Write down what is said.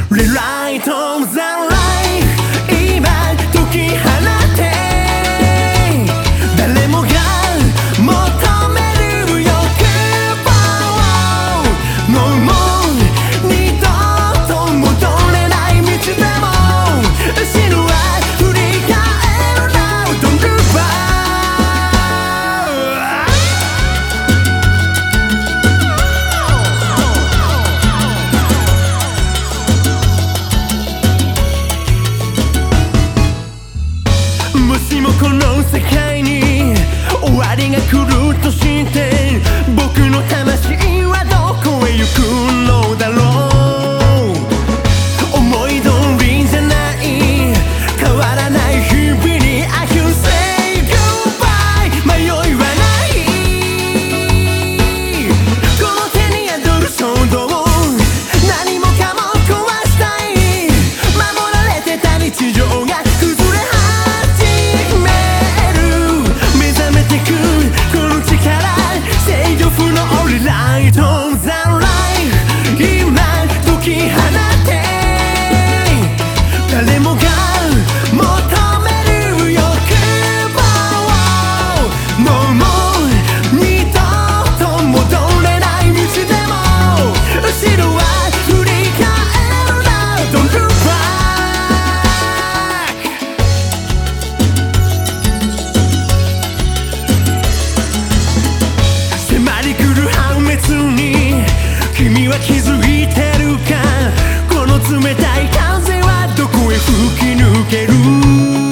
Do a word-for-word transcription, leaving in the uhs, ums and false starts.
Rewrite the life 今解き放て誰もが求める欲望を No more 二度と戻れない道でも後ろは振り返るな Don't look backもしもこの世界に終わりが来るとして僕の魂はどこへ行くのだろう思い通りじゃない変わらない日々に I can say goodbye 迷いはないこの手に宿る衝動何もかも壊したい守られてた日常が崩れRewrite the life 今解き放て誰もが求める欲望を No more 二度と戻れない道でも後ろは振り返るな Don't look back 迫り来る破滅に君は気づいてるかこの冷たい風はどこへ吹き抜ける